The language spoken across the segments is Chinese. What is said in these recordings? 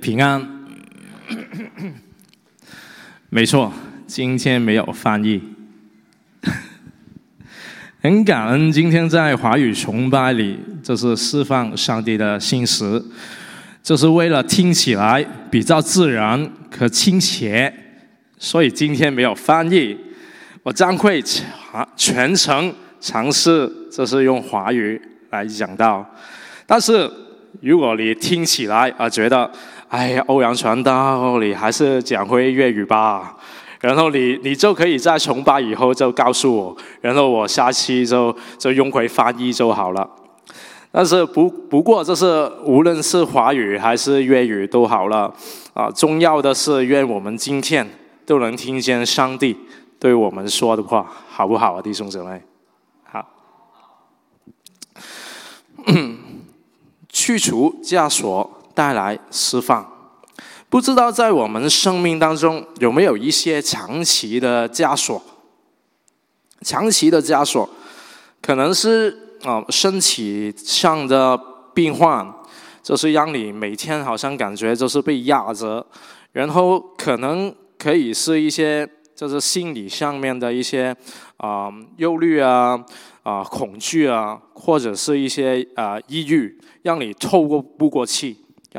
平安。没错，今天没有翻译。很感恩今天在华语崇拜里，就是释放上帝的信实，就是为了听起来比较自然和亲切，所以今天没有翻译。我将会全程尝试，就是用华语来讲道。但是如果你听起来觉得，哎呀，欧阳传道，你还是讲回粤语吧。然后你就可以在崇拜以后就告诉我，然后我下期就用回翻译就好了。但是不过就是无论是华语还是粤语都好了重要的是愿我们今天都能听见上帝对我们说的话，好不好啊，弟兄姊妹？好。去除枷锁，带来释放。不知道在我们生命当中有没有一些长期的枷锁？长期的枷锁，可能是身体上的病患，就是让你每天好像感觉就是被压着，然后可能可以是一些就是心理上面的一些忧虑恐惧或者是一些抑郁，让你透不过气。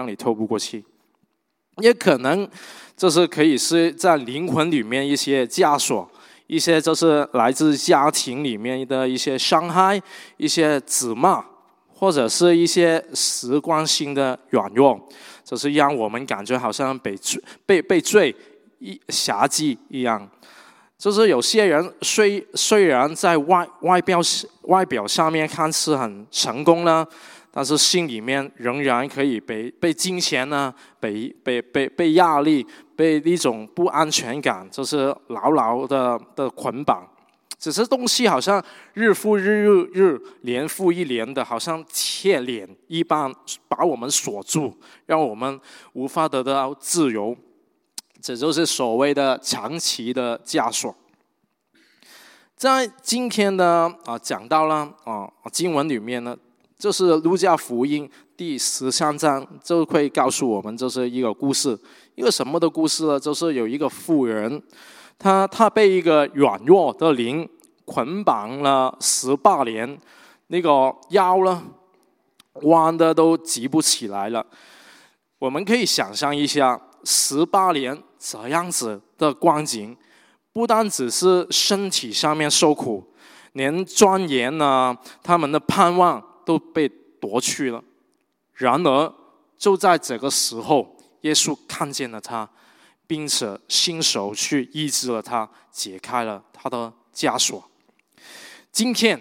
也可能就是可以是在灵魂里面一些枷锁，一些就是来自家庭里面的一些伤害，一些责骂，或者是一些时光性的软弱，就是让我们感觉好像被罪辖制一样。就是有些人虽然在外表上面看似很成功了，但是心里面仍然可以被金钱被压力，被一种不安全感，就是牢牢的捆绑。只是东西好像日复日，年复一年的，好像铁链一般把我们锁住，让我们无法得到自由。这就是所谓的长期的枷锁。在今天的讲到了经文里面呢，就是路加福音第13章就会告诉我们，就是一个故事。一个什么的故事呢？就是有一个妇人，他被一个软弱的灵捆绑了18年，那个腰呢弯的都直不起来了。我们可以想象一下18年这样子的光景，不单只是身体上面受苦，连尊严他们的盼望都被夺去了。然而就在这个时候，耶稣看见了他，并且亲手去医治了他，解开了他的枷锁。今天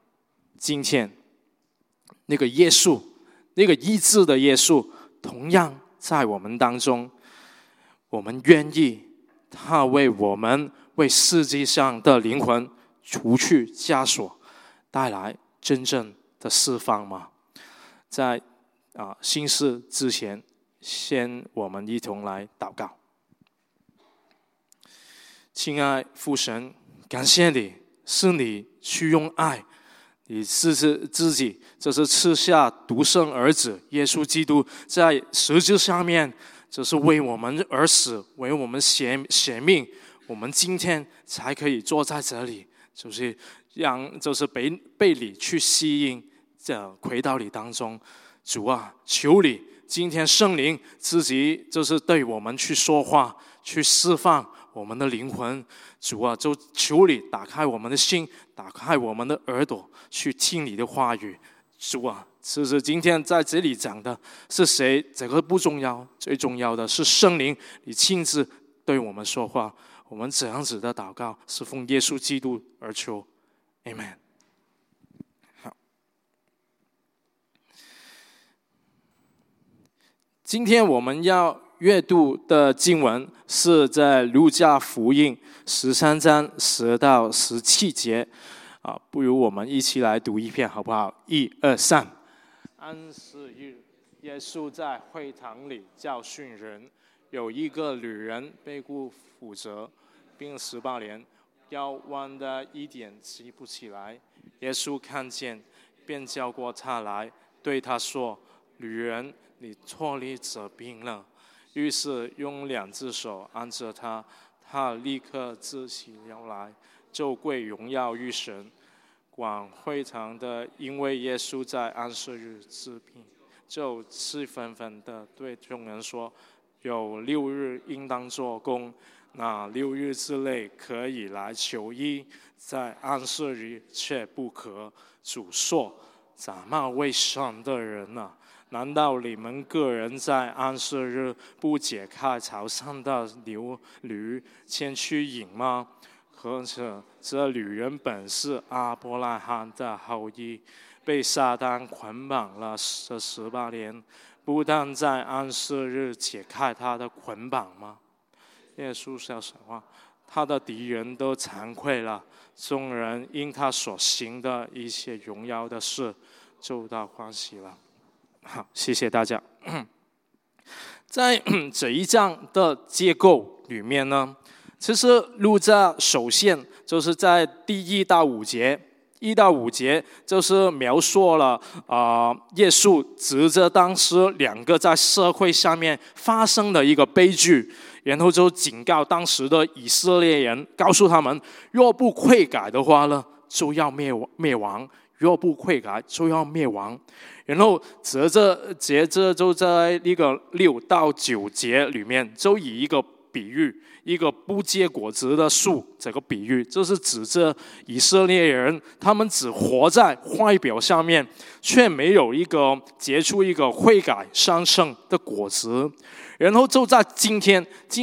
那个耶稣，那个医治的耶稣同样在我们当中。我们愿意他为我们，为世界上的灵魂除去枷锁，带来真正的释放吗？在心事之前，先我们一同来祷告。亲爱父神，感谢你，是你去用爱，你自己就是赐下独生儿子耶稣基督，在十字上面就是为我们而死，为我们舍命，我们今天才可以坐在这里，就是就是被你去吸引，回到你当中。主啊，求你今天圣灵自己就是对我们去说话，去释放我们的灵魂。主啊，就求你打开我们的心，打开我们的耳朵，去听你的话语。主啊，其实今天在这里讲的是谁，这个不重要，最重要的是圣灵你亲自对我们说话。我们这样子的祷告是奉耶稣基督而求 Amen。 好，今天我们要阅读的经文是在路加福音13章10到17节不如我们一起来读一遍好不好？1、2、3。安息日，耶稣在会堂里教训人，有一个女人被骨骨折，病18年，腰弯的一点直不起来。耶稣看见，便叫过她来，对她说：“女人，你脱离这病了。” 于是用2只手按着他，他立刻直起腰来，就归荣耀于神。管会堂的因为耶稣在安息日治病，就气愤愤地对众人说：有6日应当做工，那6日之内可以来求医，在安息日却不可。主说：假冒为善的人啊，难道你们个人在安息日不解开槽上的驴牵去饮吗？或者这女人本是亚伯拉罕的后裔，被撒旦捆绑了这18年，不但在安息日解开他的捆绑吗？耶稣说实话，他的敌人都惭愧了，众人因他所行的一切荣耀的事就到欢喜了。好，谢谢大家。在这一章的结构里面呢，其实路加首先就是在第1到5节，1到5节就是描述了耶稣指着当时2个在社会上面发生的一个悲剧，然后就警告当时的以色列人，告诉他们若不悔改的话呢，就要灭亡，若不悔改就要灭亡。然后接着就在那个6到9节里面，就以一个比喻，一个不结果子的树，这个比喻就是指着以色列人，他们只活在外表上面，却没有一个结出一个悔改上升的果子。然后就在今天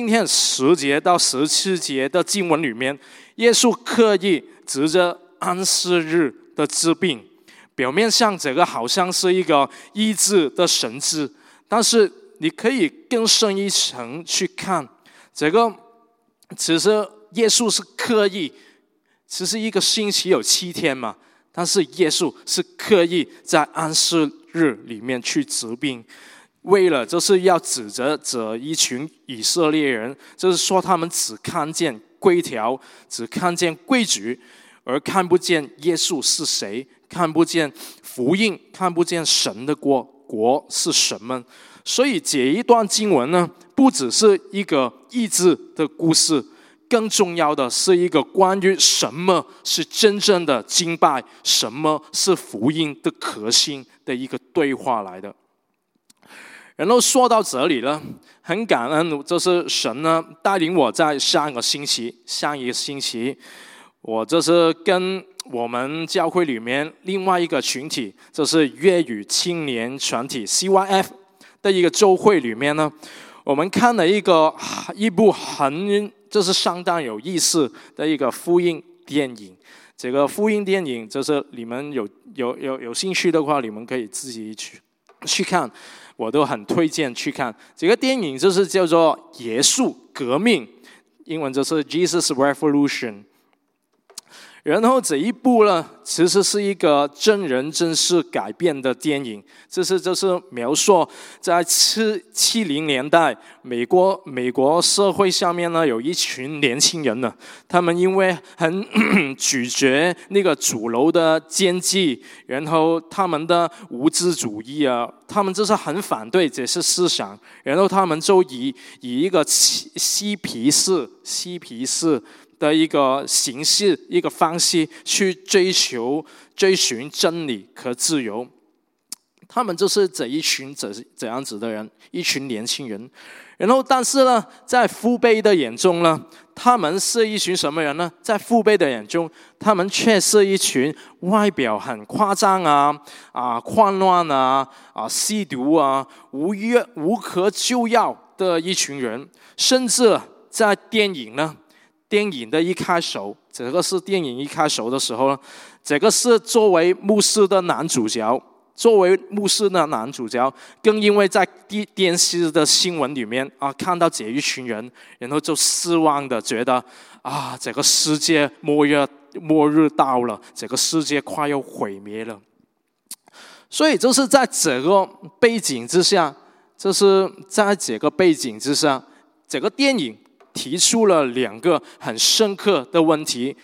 10节到17节的经文里面，耶稣刻意指着安息日的治病，表面上这个好像是一个医治的神迹，但是你可以更深一层去看，这个其实耶稣是刻意，其实一个星期有7天嘛，但是耶稣是刻意在安息日里面去治病，为了就是要指责这一群以色列人，就是说他们只看见规条，只看见规矩，而看不见耶稣是谁，看不见福音，看不见神的国是什么。所以这一段经文呢，不只是一个医治的故事，更重要的是一个关于什么是真正的敬拜，什么是福音的核心的一个对话来的。然后说到这里了，很感恩，就是神呢带领我在上一个星期，我就是跟我们教会里面另外一个群体，就是粤语青年团体 CYF 的一个周会里面呢，我们看了一部就是相当有意思的一个福音电影。这个福音电影就是你们有兴趣的话，你们可以自己去看，我都很推荐去看。这个电影就是叫做《耶稣革命》，英文就是 Jesus Revolution。然后这一部呢，其实是一个真人真事改编的电影，就是描述在70年代美国社会下面呢，有一群年轻人呢，他们因为很拒绝那个主流的经济，然后他们的无资主义啊，他们就是很反对这些思想，然后他们就以一个嬉皮士的一个形式，一个方式去追寻真理和自由。他们就是这样子的人，一群年轻人。然后但是呢，在父辈的眼中呢，他们是一群什么人呢？在父辈的眼中，他们却是一群外表很夸张混乱吸毒无可救药的一群人。甚至在电影的一开首，这个是电影一开首的时候呢，这个是作为牧师的男主角，更因为在电视的新闻里面看到这一群人，然后就失望的觉得这个世界末日到了，这个世界快要毁灭了。所以就是在这个背景之下，这个电影提出了两个很深刻的问题。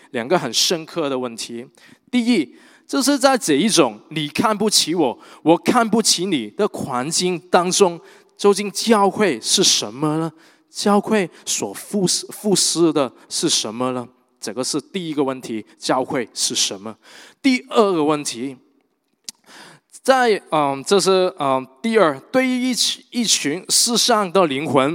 第一，就是在这一种你看不起我，我看不起你的环境当中， 究竟教会是什么呢？教会所服侍的是什么呢？这个是第一个问题，教会是什么？第二个问题，这是第二，对于一群世上的灵魂，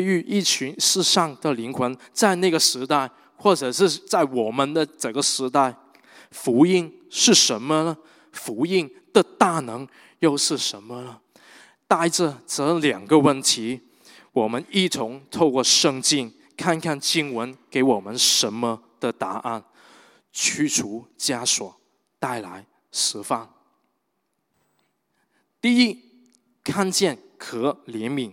在那个时代，或者是在我们的这个时代，福音是什么呢？福音的大能又是什么呢？带着这两个问题，我们一同透过圣经看看经文给我们什么的答案，驱除枷锁，带来释放。第一，看见和怜悯。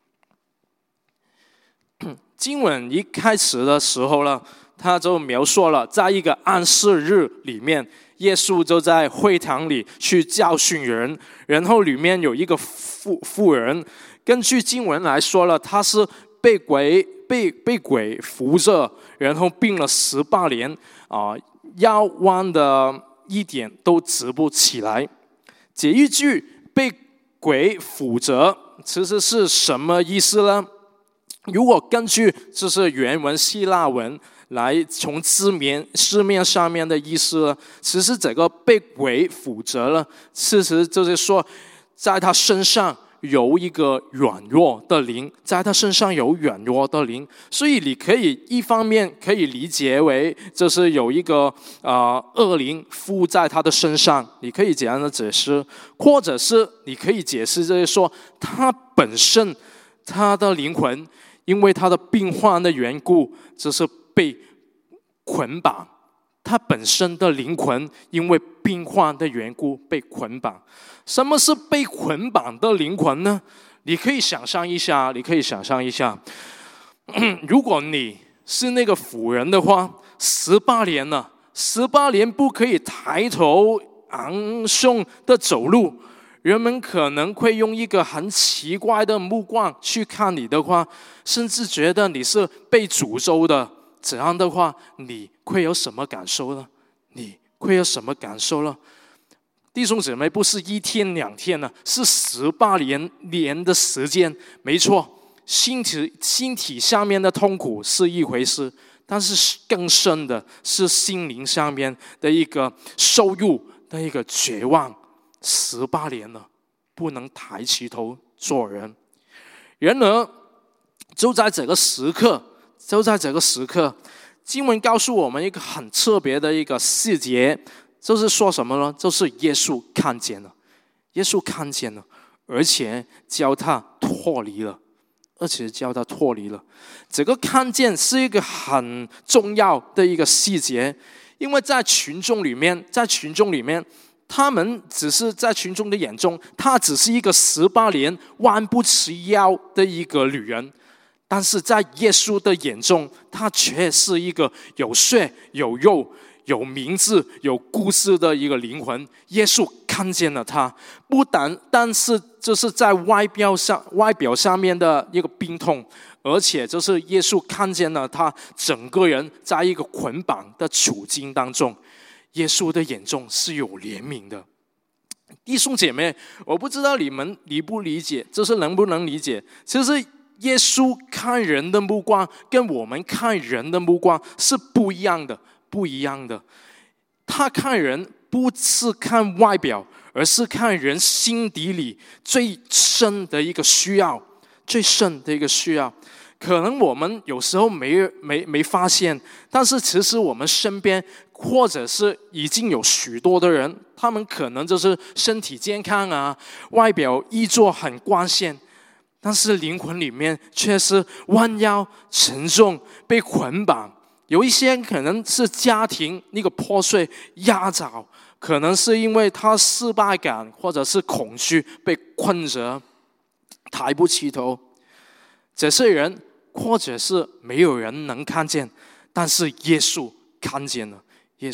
经文一开始的时候呢，他就描述了，在一个安息日里面，耶稣就在会堂里去教训人，然后里面有一个妇人，根据经文来说了，他是被鬼扶着，然后病了18年，腰弯的一点都直不起来。这一句被鬼扶着，其实是什么意思呢？如果根据就是原文希腊文来从字面上面的意思呢，其实这个被鬼扶着了，其实就是说，在他身上有一个软弱的灵，所以你可以一方面可以理解为，就是有一个恶灵附在他的身上，你可以这样的解释，或者是你可以解释就是说，他本身他的灵魂因为他的病患的缘故，就是被捆绑。他本身的灵魂因为病患的缘故被捆绑。什么是被捆绑的灵魂呢？你可以想象一下，如果你是那个妇人的话，18年了，18年不可以抬头昂胸的走路，人们可能会用一个很奇怪的目光去看你的话，甚至觉得你是被诅咒的。这样的话，你会有什么感受呢？弟兄姊妹，不是1天2天了，是18年的时间。没错，身体下面的痛苦是一回事，但是更深的是心灵上面的一个受辱的一个绝望。18年了，不能抬起头做人。然而，就在这个时刻，经文告诉我们一个很特别的一个细节，就是说什么呢？就是耶稣看见了，而且叫他脱离了。这个看见是一个很重要的一个细节，因为在群众里面，他们只是在群众的眼中，他只是一个18年弯不起腰的一个女人。但是在耶稣的眼中，他却是一个有血有肉、有名字、有故事的一个灵魂。耶稣看见了他，但是就是在外表上面的一个病痛，而且就是耶稣看见了他整个人在一个捆绑的处境当中。耶稣的眼中是有怜悯的。弟兄姐妹，我不知道你们理不理解，就是能不能理解，其实耶稣看人的目光跟我们看人的目光是不一样的。他看人不是看外表，而是看人心底里最深的一个需要。可能我们有时候没发现，但是其实我们身边或者是已经有许多的人，他们可能就是身体健康啊，外表衣着很光鲜，但是灵魂里面却是弯腰沉重，被捆绑。有一些可能是家庭那个破碎压着，可能是因为他失败感或者是恐惧被困着，抬不起头。这些人或者是没有人能看见，但是耶稣看见了。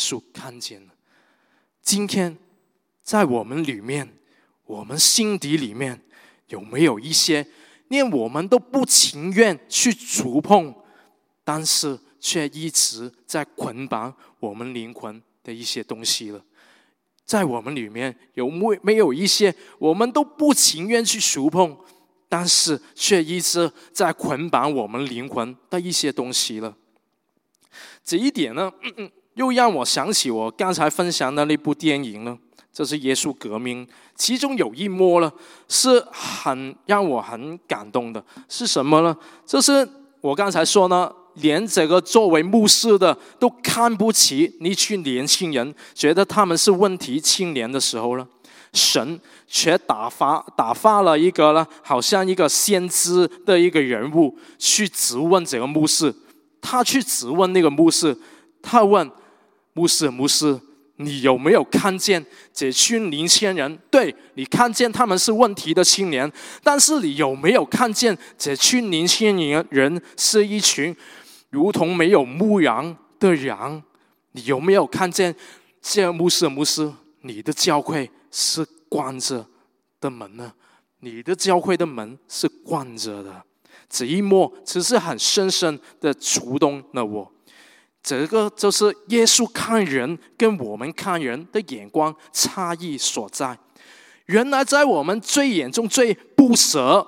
今天在我们里面，我们心底里面有没有一些连我们都不情愿去触碰，但是却一直在捆绑我们灵魂的一些东西了？在我们里面有没有一些我们都不情愿去触碰， 但是却一直在捆绑我们灵魂的一些东西了。这一点呢，又让我想起我刚才分享的那部电影呢，这是《耶稣革命》，其中有一幕呢，是让我很感动的，是什么呢？就是我刚才说呢，连这个作为牧师的都看不起一群年轻人，觉得他们是问题青年的时候呢，神却打发了一个呢，好像一个先知的一个人物去质问这个牧师。他去质问那个牧师，他问牧师，你有没有看见这群年轻人？对，你看见他们是问题的青年，但是你有没有看见这群年轻人是一群如同没有牧羊的羊？你有没有看见这牧师，你的教会是关着的门呢？你的教会的门是关着的。这一幕其实很深深的触动了我。这个就是耶稣看人跟我们看人的眼光差异所在。原来在我们最眼中最不舍、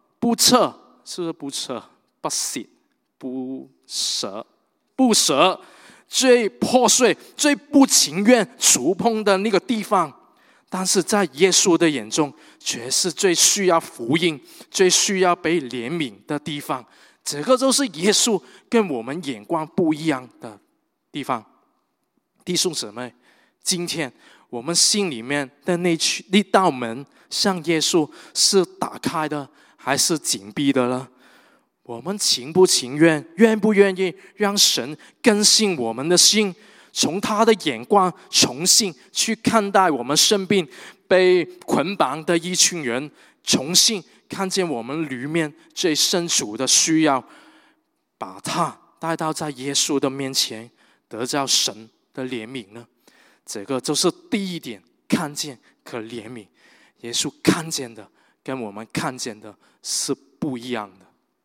最破碎、最不情愿触碰的那个地方，但是在耶稣的眼中却是最需要福音、最需要被怜悯的地方。这个就是耶稣跟我们眼光不一样的地方。弟兄姊妹，今天我们心里面的那道门向耶稣是打开的还是紧闭的呢？我们情不情愿、愿不愿意让神更新我们的心，从他的眼光重新去看待我们身边被捆绑的一群人，重新看见我们里面最深处的需要，把他带到在耶稣的面前，得到神的怜悯呢？这个就是第一点，看见可怜悯。耶稣看见的跟我们看见的是不一样的。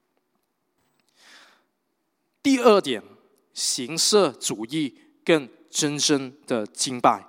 第二点，形式主义跟真正的敬拜。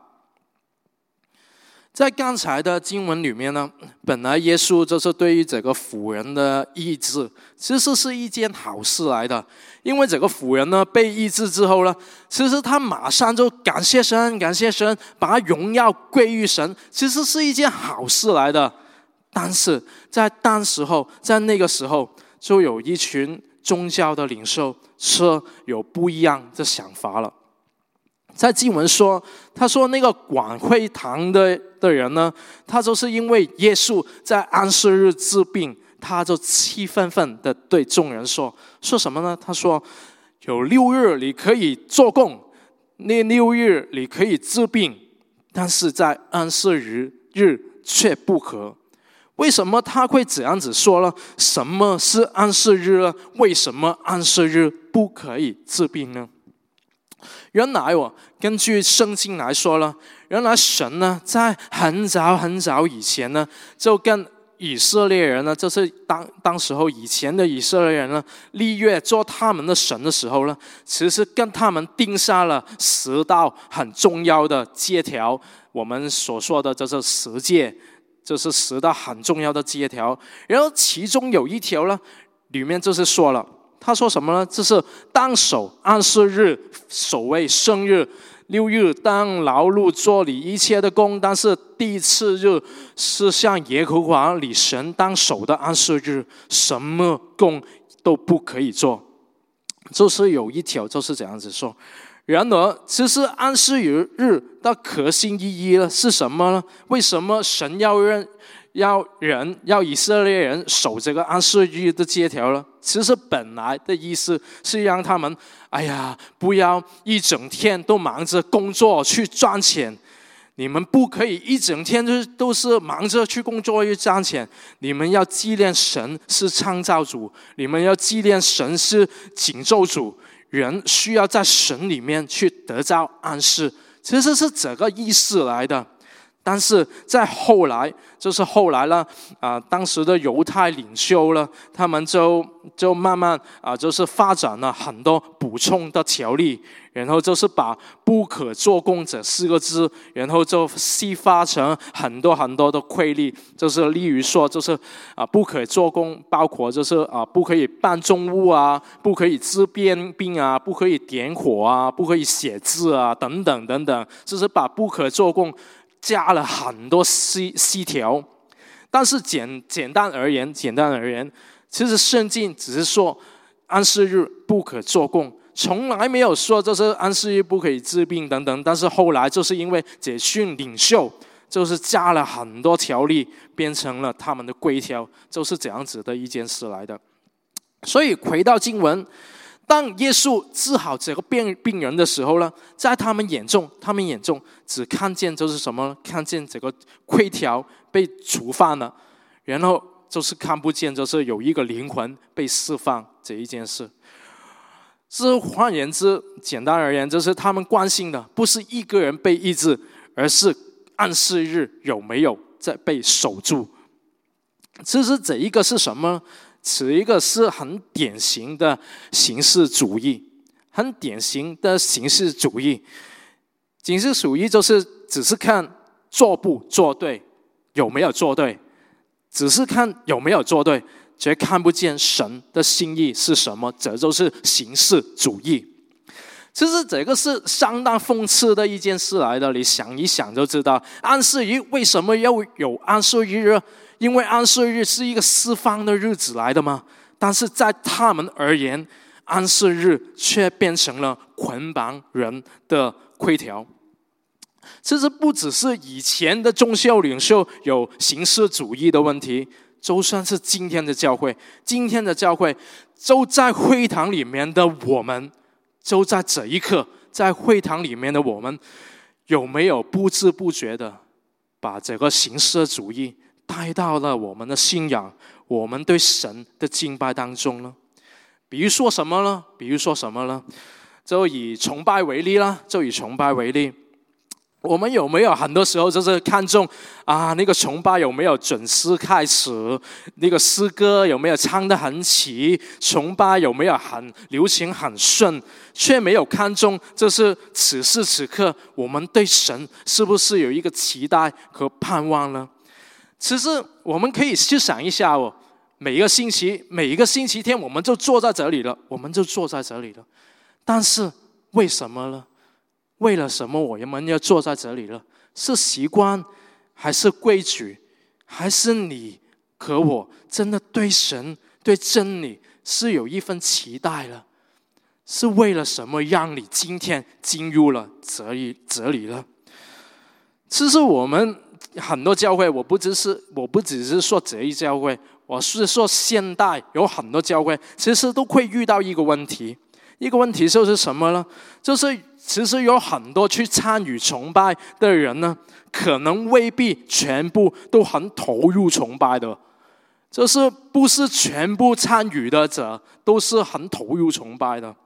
在刚才的经文里面呢，本来耶稣就是对于这个妇人的医治，其实是一件好事来的。因为这个妇人呢被医治之后呢，其实他马上就感谢神，把荣耀归于神，其实是一件好事来的。但是在那个时候，就有一群宗教的领袖是有不一样的想法了。在经文说，他说那个管会堂的人呢，他就是因为耶稣在安息日治病，他就气愤愤的对众人说什么呢？他说有6日你可以做工，那6日你可以治病，但是在安息日却不可。为什么他会这样子说呢？什么是安息日呢？为什么安息日不可以治病呢？原来根据圣经来说呢，原来神呢在很早以前呢，就跟以色列人呢，就是当时候以前的以色列人呢，立约做他们的神的时候呢，其实跟他们定下了10道很重要的诫条。我们所说的就是10诫，就是10道很重要的诫条。然后其中有一条呢，里面就是说了。他说什么呢？就是当守安息日，守为圣日；6日当劳碌做你一切的工，但是第4日是向耶和华你神当守的安息日，什么工都不可以做。就是有一条就是这样子说。然而，其实安息日的核心意义呢是什么呢？为什么神要以色列人守这个安息日的诫条呢？其实本来的意思是让他们，不要一整天都忙着工作去赚钱。你们不可以一整天都是忙着去工作去赚钱。你们要纪念神是创造主，你们要纪念神是拯救主。人需要在神里面去得到安息，其实是这个意思来的。 但是在后来，就是后来呢，当时的犹太领袖呢，他们就慢慢就是发展了很多补充的条例，然后就是把不可做工这4个字，然后就细化成很多很多的规例，就是例如说，就是不可做工，包括就是不可以搬重物啊，不可以治病啊，不可以点火啊，不可以写字啊，等等等等，就是把不可做工加了很多细条。但是简单而言，其实圣经只是说安息日不可做工，从来没有说就是安息日不可以治病等等。但是后来就是因为解训领袖，就是加了很多条例，变成了他们的规条，就是这样子的一件事来的。所以回到经文，当耶稣治好这个病人的时候呢，在他们眼中只看见就是什么？看见这个规条被触犯了，然后就是看不见就是有一个灵魂被释放这一件事。换言之，简单而言，就是他们关心的不是一个人被医治，而是安息日有没有在被守住。其实这一个是什么？此一个是很典型的形式主义，形式主义就是只是看做不做对，有没有做对，只是看有没有做对，却看不见神的心意是什么，这就是形式主义。其实这个是相当讽刺的一件事来的，你想一想就知道，安息日为什么要有安息日？因为安息日是一个释放的日子来的嘛，但是在他们而言，安息日却变成了捆绑人的规条。其实不只是以前的宗教领袖有形式主义的问题，就算是今天的教会就在会堂里面的我们，就在这一刻，在会堂里面的我们，有没有不知不觉的把这个形式主义带到了我们的信仰，我们对神的敬拜当中呢？比如说什么呢？就以崇拜为例，我们有没有很多时候就是看重那个崇拜有没有准时开始，那个诗歌有没有唱得很齐，崇拜有没有很流行很顺，却没有看重就是此时此刻我们对神是不是有一个期待和盼望呢？其实我们可以去想一下每一个星期天我们就坐在这里了，但是为什么呢？为了什么我们要坐在这里了？是习惯，还是规矩，还是你和我真的对神对真理是有一份期待了？是为了什么让你今天进入了这里了？其实我们很多教会，我不只是说这一教会，我是说现代有很多教会其实都会遇到一个问题就是什么呢？就是其实有很多去参与崇拜的人呢，可能未必全部都很投入崇拜的，就是不是全部参与的者都是很投入崇拜的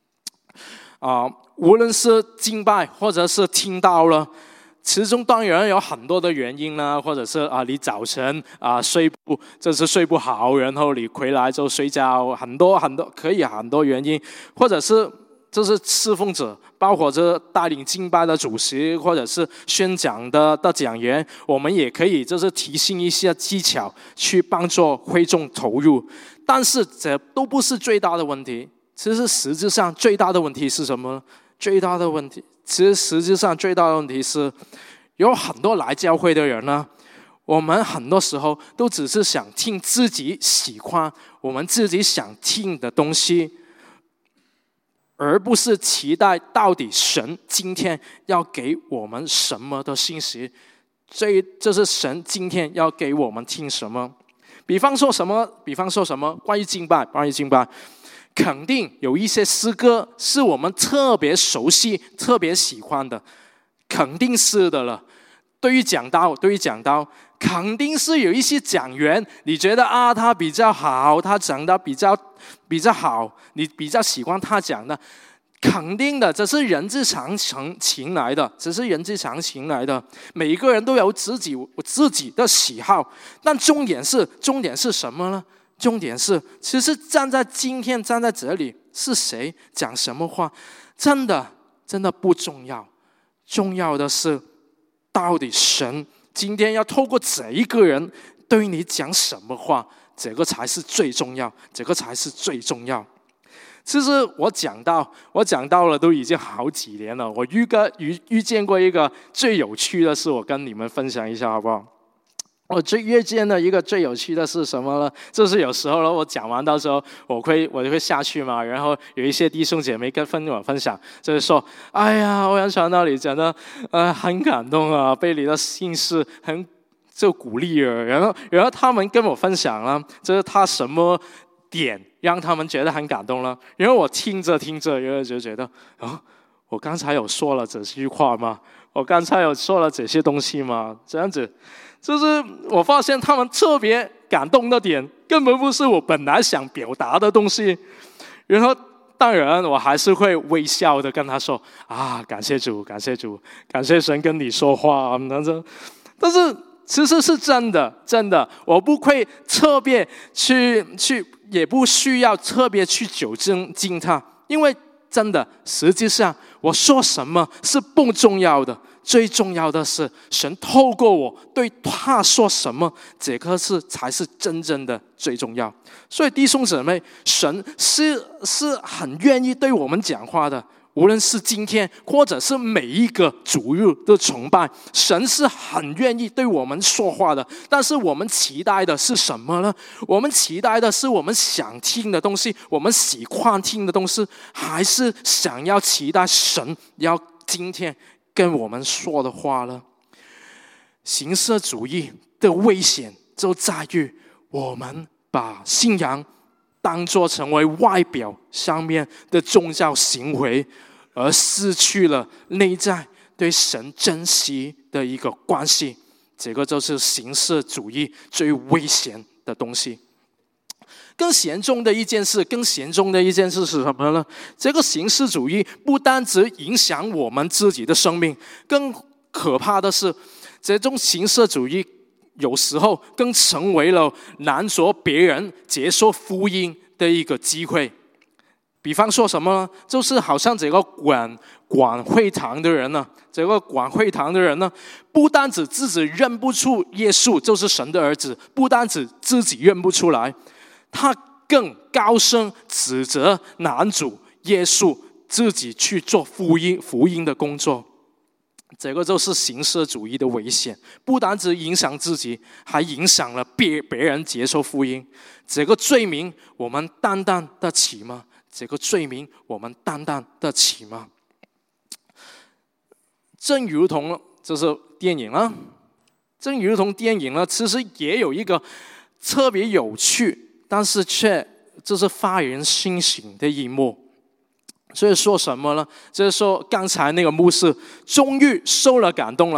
无论是敬拜或者是听到了，其中当然有很多的原因啦，或者是你早晨睡不好，然后你回来就睡觉，很多可以很多原因，或者是就是侍奉者，包括这带领敬拜的主席，或者是宣讲的讲员，我们也可以就是提醒一些技巧去帮助会众投入，但是这都不是最大的问题。其实实质上最大的问题是什么呢？实际上最大的问题是，有很多来教会的人呢，我们很多时候都只是想听自己喜欢我们自己想听的东西，而不是期待到底神今天要给我们什么的信息，这是神今天要给我们听什么。比方说什么关于敬拜，肯定有一些诗歌是我们特别熟悉特别喜欢的，肯定是的了。对于讲道肯定是有一些讲员你觉得他比较好，他讲的比较好，你比较喜欢他讲的， 肯定的，这是人之常情来的，这是人之常情来的。每一个人都有自己的喜好，但重点是什么呢？重点是，其实今天站在这里，是谁讲什么话，真的不重要。重要的是，到底神今天要透过这一个人对你讲什么话，这个才是最重要，这个才是最重要。其实我讲到了都已经好几年了。我遇见过一个最有趣的事，我跟你们分享一下好不好？我遇见的一个最有趣的是什么呢？就是有时候呢，我讲完到时候，我会下去嘛，然后有一些弟兄姐妹跟我分享，就是说，哎呀，欧阳传道你讲的很感动啊，被你的信息很就鼓励了。然后他们跟我分享了，就是他什么点让他们觉得很感动了。然后我听着，然后就觉得我刚才有说了这句话吗？我刚才有说了这些东西吗？这样子，就是我发现他们特别感动的点，根本不是我本来想表达的东西。然后当然我还是会微笑的跟他说感谢主，感谢主，感谢神跟你说话。但是其实是真的，我不会特别去，也不需要特别去纠正他，因为真的，实际上我说什么是不重要的，最重要的是神透过我对他说什么，这个才是真正的最重要。所以弟兄姊妹，神是很愿意对我们讲话的。无论是今天，或者是每一个主日的崇拜，神是很愿意对我们说话的。但是我们期待的是什么呢？我们期待的是我们想听的东西，我们喜欢听的东西，还是想要期待神要今天跟我们说的话呢？形式主义的危险就在于我们把信仰当作成为外表上面的宗教行为，而失去了内在对神珍惜的一个关系。这个就是形式主义最危险的东西。更严重的一件事是什么呢？这个形式主义不单只影响我们自己的生命，更可怕的是，这种形式主义有时候更成为了拦阻别人接受福音的一个机会。比方说什么呢？就是好像这个管会堂的人呢，不单指自己认不出耶稣就是神的儿子，不单指自己认不出来，他更高声指责男主耶稣自己去做福音的工作。这个就是形式主义的危险，不单只影响自己，还影响了别人接受福音。这个罪名我们担当得起吗？正如同就是电影呢，其实也有一个特别有趣，但是却就是发人深省的一幕。所以说什么呢？就是说刚才那个牧师终于受了感动，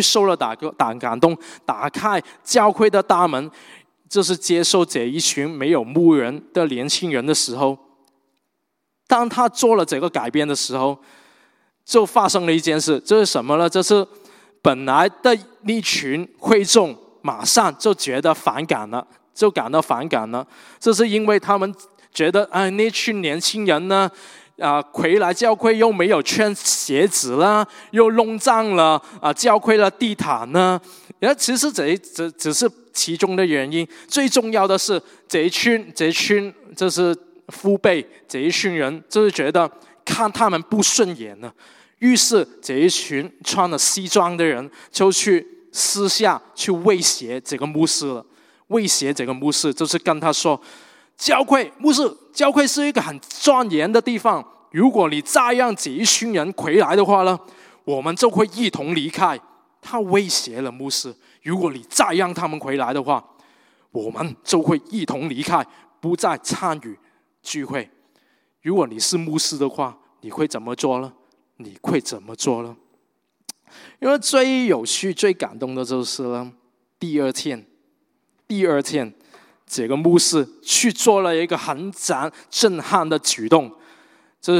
打开教会的大门，就是接受这一群没有牧人的年轻人的时候，当他做了这个改变的时候，就发生了一件事。这是什么呢？就是本来的一群会众马上就觉得感到反感了。这是因为他们觉得那群年轻人呢回来教会又没有穿鞋子啦，又弄脏了教会的地毯呢。其实这只是其中的原因，最重要的是这一群就是父辈，这一群人就是觉得看他们不顺眼了，于是这一群穿了西装的人就去私下去威胁这个牧师了。就是跟他说，教会是一个很庄严的地方，如果你再让这一群人回来的话呢，我们就会一同离开。他威胁了牧师，如果你再让他们回来的话，我们就会一同离开，不再参与聚会。如果你是牧师的话，你会怎么做呢？因为最有趣最感动的就是呢，第二天这个牧师去做了一个很震撼的举动，就是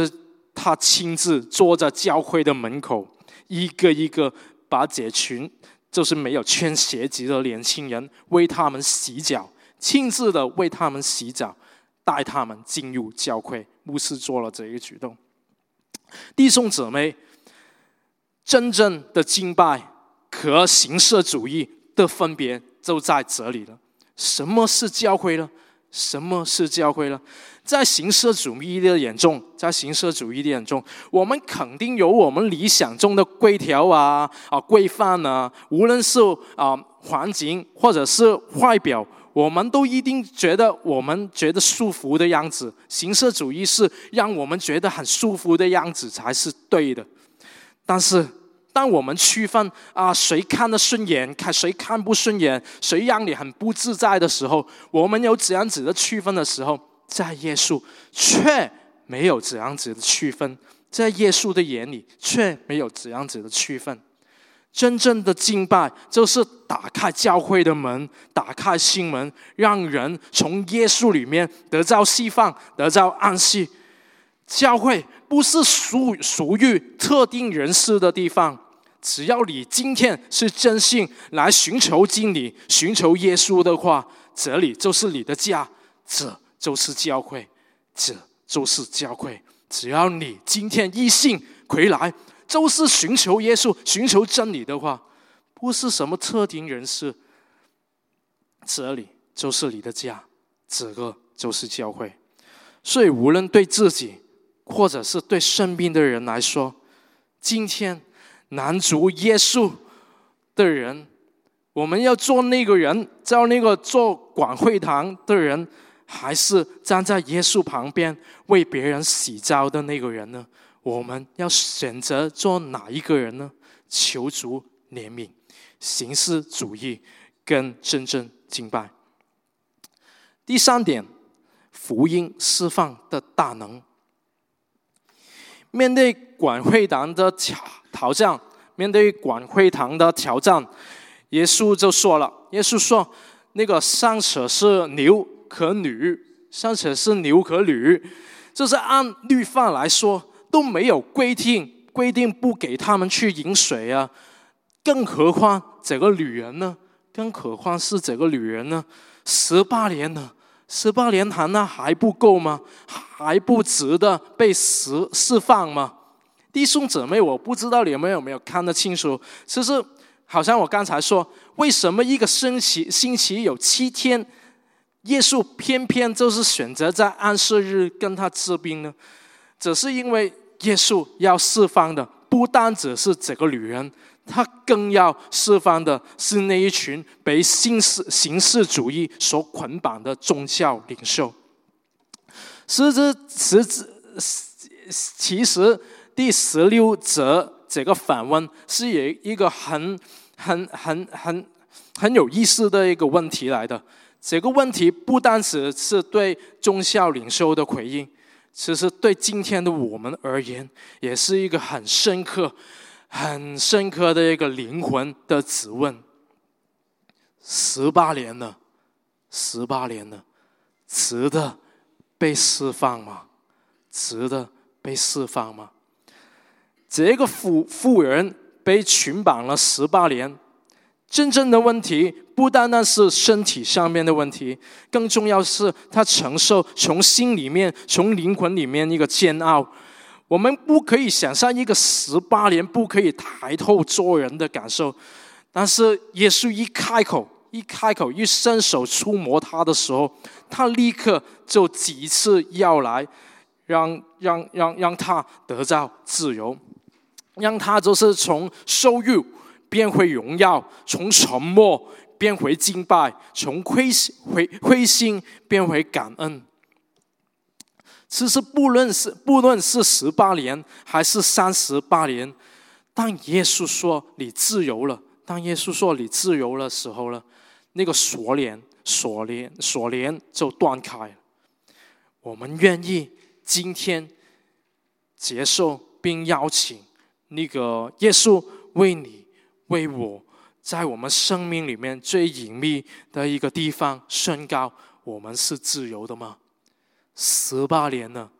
他亲自坐在教会的门口，一个一个把这群就是没有穿鞋子的年轻人为他们洗脚，亲自的为他们洗脚，带他们进入教会。牧师做了这一个举动。弟兄姊妹，真正的敬拜和形式主义的分别就在这里了。什么是教会呢？什么是教会呢？在形式主义的眼中，我们肯定有我们理想中的规条规范无论是环境或者是外表，我们都一定觉得舒服的样子。形式主义是让我们觉得很舒服的样子才是对的。但是当我们区分谁看得顺眼，谁看不顺眼，谁让你很不自在的时候，我们有这样子的区分的时候，在耶稣却没有这样子的区分，在耶稣的眼里却没有这样子的区分。真正的敬拜就是打开教会的门，打开心门，让人从耶稣里面得到释放，得到安息。教会不是属于特定人士的地方，只要你今天是真心来寻求真理，寻求耶稣的话，这里就是你的家，这就是教会，这就是教会。只要你今天一心回来，就是寻求耶稣，寻求真理的话，不是什么特定人士，这里就是你的家，这个就是教会。所以无论对自己或者是对身边的人来说，今天男主耶稣的人，我们要做那个人，叫那个做管会堂的人，还是站在耶稣旁边为别人洗澡的那个人呢？我们要选择做哪一个人呢？求主怜悯，形式主义跟真正敬拜。第三点，福音释放的大能。面对管会堂的挑战，耶稣就说了，耶稣说那个尚且是牛和驴，就是按律法来说都没有规定不给他们去饮水啊，更何况这个女人呢？18年还不够吗？还不值得被释放吗？弟兄姊妹，我不知道你们有没有看得清楚，其实好像我刚才说，为什么一个星期有7天，耶稣偏偏就是选择在安息日跟他治病呢？只是因为耶稣要释放的不单只是这个女人，他更要释放的是那一群被形式主义所捆绑的宗教领袖。其实第16节这个反问是一个很有意思的一个问题来的。这个问题不单只是对宗教领袖的回应，其实对今天的我们而言，也是一个很深刻的一个灵魂的质问。18年了，值得被释放吗？这个妇人被捆绑了18年，真正的问题不单单是身体上面的问题，更重要是他承受从心里面、从灵魂里面一个煎熬。我们不可以想象一个18年不可以抬头做人的感受，但是耶稣一开口，一伸手触摸他的时候，他立刻就几次要来让他得到自由，让他就是从羞辱变回荣耀，从沉默变回敬拜，从灰心变回感恩。其实不论是18年还是38年，当耶稣说你自由了的时候呢，那个锁链就断开了。我们愿意今天接受并邀请那个耶稣为你为我，在我们生命里面最隐秘的一个地方宣告我们是自由的吗？18年了，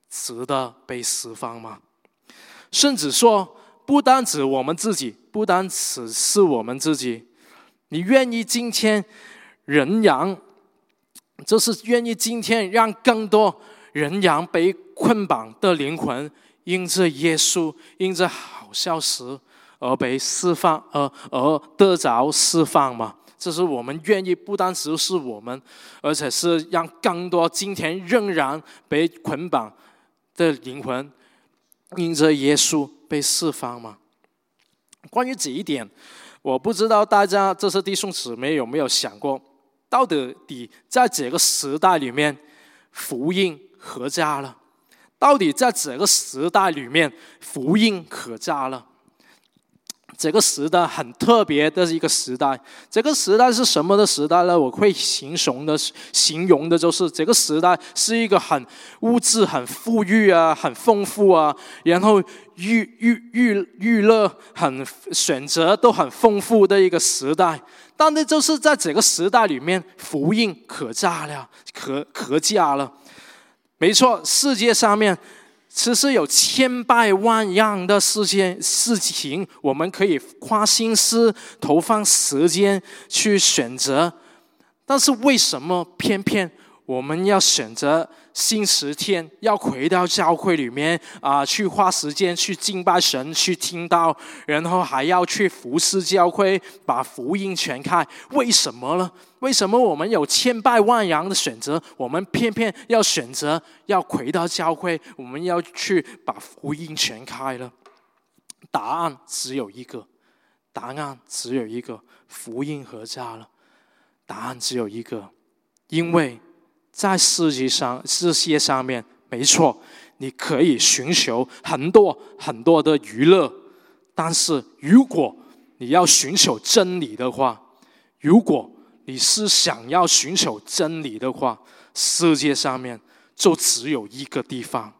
值得被释放吗？甚至说，不单只我们自己，不单只是我们自己，你愿意今天人羊，就是愿意今天让更多人羊被捆绑的灵魂，因着耶稣，因着好消息而被释放，而得着释放吗？这是我们愿意，不单只是我们，而且是让更多今天仍然被捆绑的灵魂，因着耶稣被释放吗？关于这一点，我不知道大家这些弟兄姊妹有没有想过，到底在这个时代里面，福音何价了？到底在这个时代里面，福音何价了？这个时代很特别的一个时代。这个时代是什么的时代呢？我会形容的就是这个时代是一个很物质、很富裕啊、很丰富啊，然后娱乐很选择都很丰富的一个时代。但是就是在这个时代里面，福音可价了，可价了。没错，世界上面其实有千百万样的事情，我们可以花心思、投放时间去选择。但是为什么偏偏我们要选择星期天要回到教会里面去花时间去敬拜神、去听道，然后还要去服侍教会，把福音传开？为什么呢？为什么我们有千百万样的选择，我们偏偏要选择要回到教会，我们要去把福音传开了？答案只有一个，福音何价了？答案只有一个，因为在世界上面，没错，你可以寻求很多的娱乐，但是如果你要寻求真理的话，如果你是想要寻求真理的话，世界上面就只有一个地方。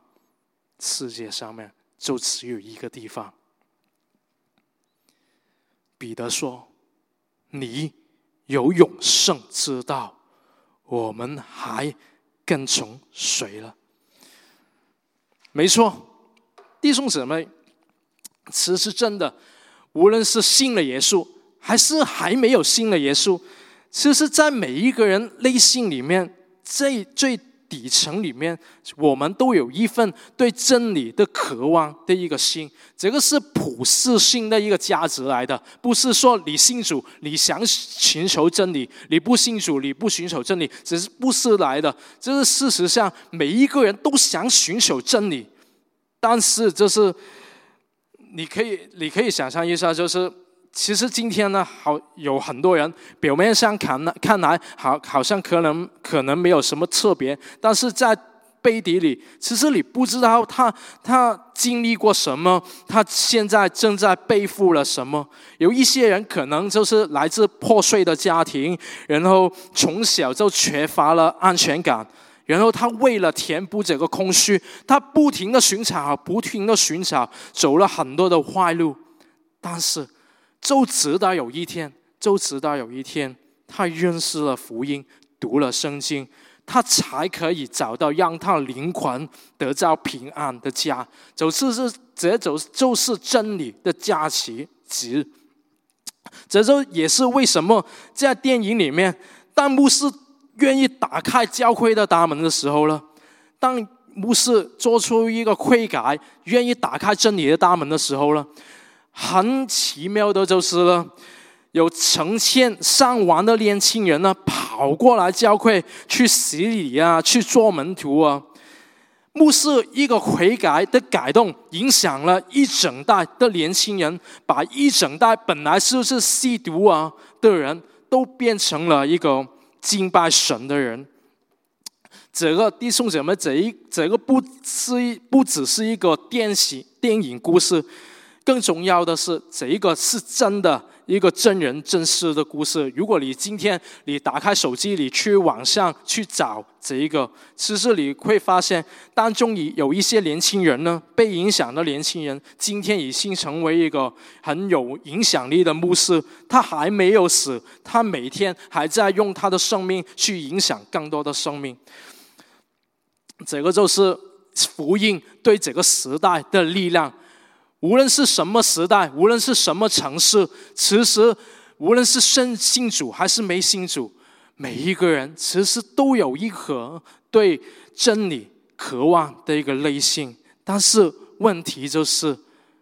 彼得说：“你有永生之道，我们还跟从谁了？”没错，弟兄姊妹，其实真的，无论是信了耶稣，还是还没有信了耶稣，其实在每一个人内心里面，最底层里面，我们都有一份对真理的渴望的一个心。这个是普世性的一个价值来的，不是说你信主你想寻求真理，你不信主你不寻求真理，只是不是来的。这是事实上每一个人都想寻求真理，但是就是你可以想象一下，就是其实今天呢，有很多人表面上看来好像可能没有什么特别，但是在背地里，其实你不知道他经历过什么，他现在正在背负了什么。有一些人可能就是来自破碎的家庭，然后从小就缺乏了安全感，然后他为了填补这个空虚，他不停的寻找，走了很多的坏路，但是就直到有一天，他认识了福音，读了圣经，他才可以找到让他灵魂得到平安的家。这就是真理的价值。这就也是为什么在电影里面，当牧师愿意打开教会的大门的时候呢，当牧师做出一个悔改，愿意打开真理的大门的时候呢，很奇妙的就是了，有成千上万的年轻人呢跑过来教会去洗礼啊，去做门徒啊。牧师一个悔改的改动，影响了一整代的年轻人，把一整代本来就是吸毒啊的人，都变成了一个敬拜神的人。这个弟兄姐妹，这个不只是一个电影故事，更重要的是，这一个是真的一个真人真事的故事。如果你今天你打开手机，你去网上去找这一个，其实你会发现当中有一些年轻人呢，被影响的年轻人，今天已经成为一个很有影响力的牧师。他还没有死，他每天还在用他的生命去影响更多的生命。这个就是福音对这个时代的力量。无论是什么时代，无论是什么城市，其实无论是信主还是没信主，每一个人其实都有一颗对真理渴望的一个内心。但是问题就是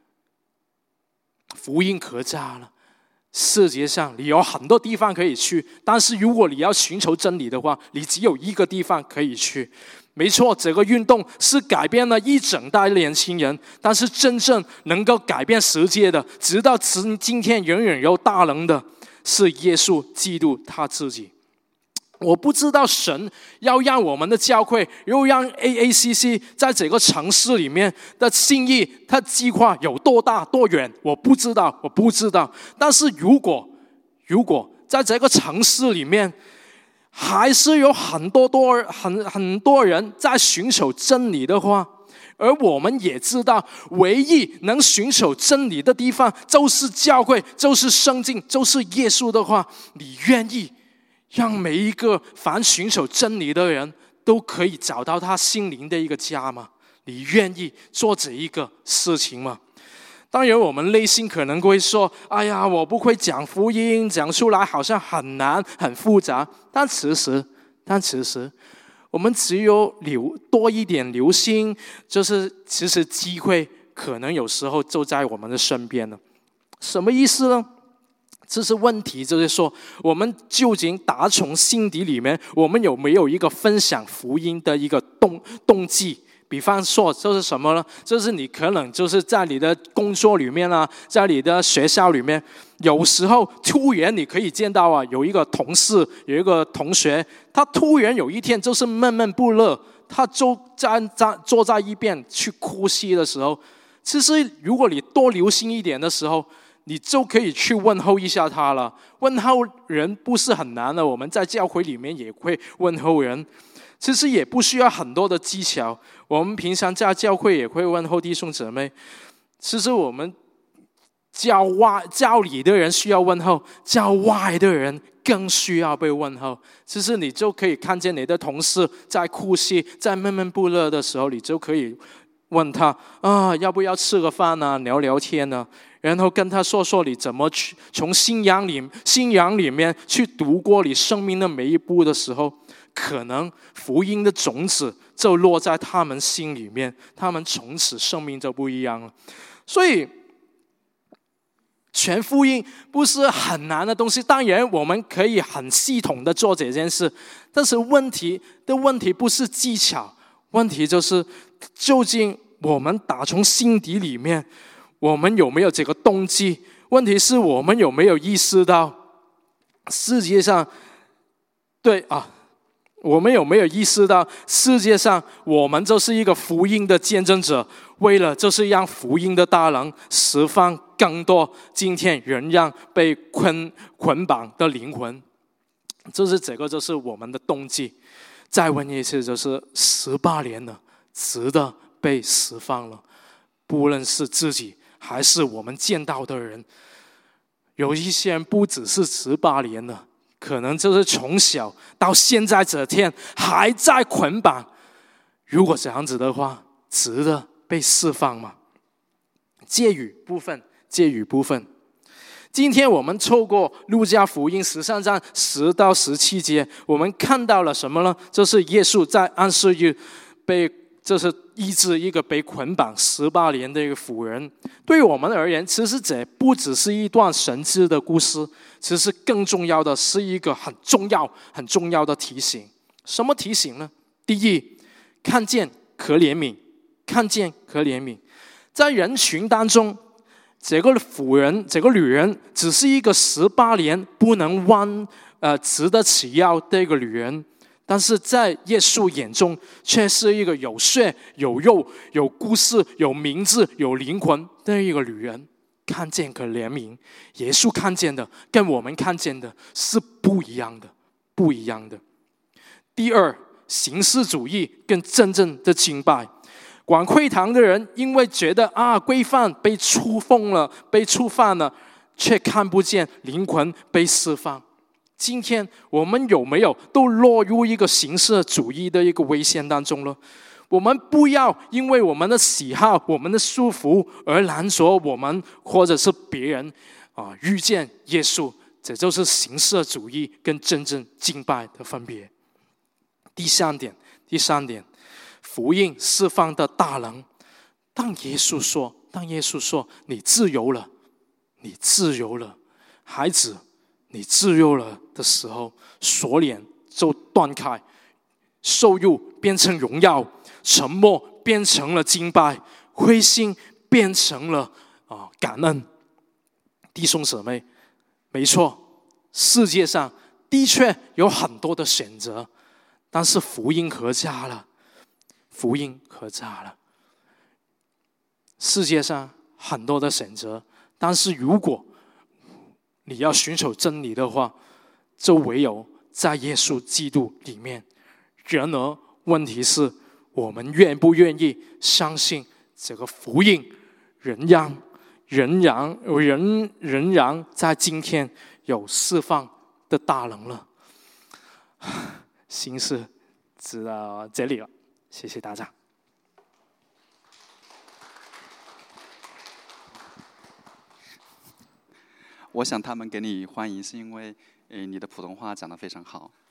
福音可炸了，世界上你有很多地方可以去，但是如果你要寻求真理的话，你只有一个地方可以去。没错，这个运动是改变了一整代年轻人，但是真正能够改变世界的，直到今天仍然有大能的，是耶稣基督他自己。我不知道神要让我们的教会，又让 AACC 在这个城市里面的心意，他计划有多大多远，我不知道。但是如果在这个城市里面，还是有很多人在寻求真理的话，而我们也知道，唯一能寻求真理的地方就是教会，就是圣经，就是耶稣的话，你愿意让每一个凡寻求真理的人都可以找到他心灵的一个家吗？你愿意做这一个事情吗？当然我们内心可能会说，哎呀，我不会讲福音，讲出来好像很难很复杂。但其实我们只有多一点留心，就是其实机会可能有时候就在我们的身边了。什么意思呢？这是问题，就是说我们究竟打从心底里面，我们有没有一个分享福音的一个动机？比方说就是什么呢？就是你可能就是在你的工作里面啊，在你的学校里面，有时候突然你可以见到啊，有一个同事，有一个同学，他突然有一天就是闷闷不乐，他就坐在一边去哭泣的时候，其实如果你多留心一点的时候，你就可以去问候一下他了。问候人不是很难的，我们在教会里面也会问候人，其实也不需要很多的技巧。我们平常在教会也会问候弟兄姊妹，其实我们教里的人需要问候，教外的人更需要被问候。其实你就可以看见你的同事在哭泣，在闷闷不乐的时候，你就可以问他啊，要不要吃个饭啊，聊聊天啊，然后跟他说说你怎么去从信仰里面去读过你生命的每一步的时候，可能福音的种子就落在他们心里面，他们从此生命就不一样了。所以全福音不是很难的东西，当然我们可以很系统的做这件事，但是问题不是技巧，问题就是究竟我们打从心底里面，我们有没有这个动机？问题是我们有没有意识到世界上我们有没有意识到世界上我们就是一个福音的见证者，为了就是让福音的大能释放更多今天仍然被捆绑的灵魂。这个就是我们的动机。再问一次，就是18年了，值得被释放了。不论是自己还是我们见到的人，有一些人不只是18年了，可能就是从小到现在这天还在捆绑。如果这样子的话，值得被释放吗？结语部分。今天我们透过路加福音13章10到17节，我们看到了什么呢？就是耶稣在安息日就是医治一个被捆绑18年的一个妇人。对我们而言，其实这不只是一段神迹的故事，其实更重要的是一个很重要的提醒。什么提醒呢？第一，看见可怜悯。在人群当中，这个女人只是一个18年不能直得起腰的一个女人，但是在耶稣眼中却是一个有血有肉有故事有名字有灵魂的一个女人。看见可怜悯，耶稣看见的跟我们看见的是不一样的。第二，形式主义跟真正的敬拜。管会堂的人因为觉得规范被触犯了，却看不见灵魂被释放。今天我们有没有都落入一个形式主义的一个危险当中了？ 我们不要因为我们的喜好、我们的舒服而拦阻我们或者是别人遇见耶稣。这就是形式主义跟真正敬拜的分别。第三点，福音释放的大能。当耶稣说你自由了，你自由了，孩子，你自由了的时候，锁链就断开，受辱变成荣耀，沉默变成了敬拜，灰心变成了感恩。弟兄姊妹，没错，世界上的确有很多的选择，但是福音何价了？福音何价了？世界上很多的选择，但是如果你要寻求真理的话，就唯有在耶稣基督里面。然而问题是，我们愿不愿意相信这个福音仍然在今天有释放的大能了。心事知道这里了，谢谢大家。 我想他们给你欢迎，是因为你的普通话讲得非常好。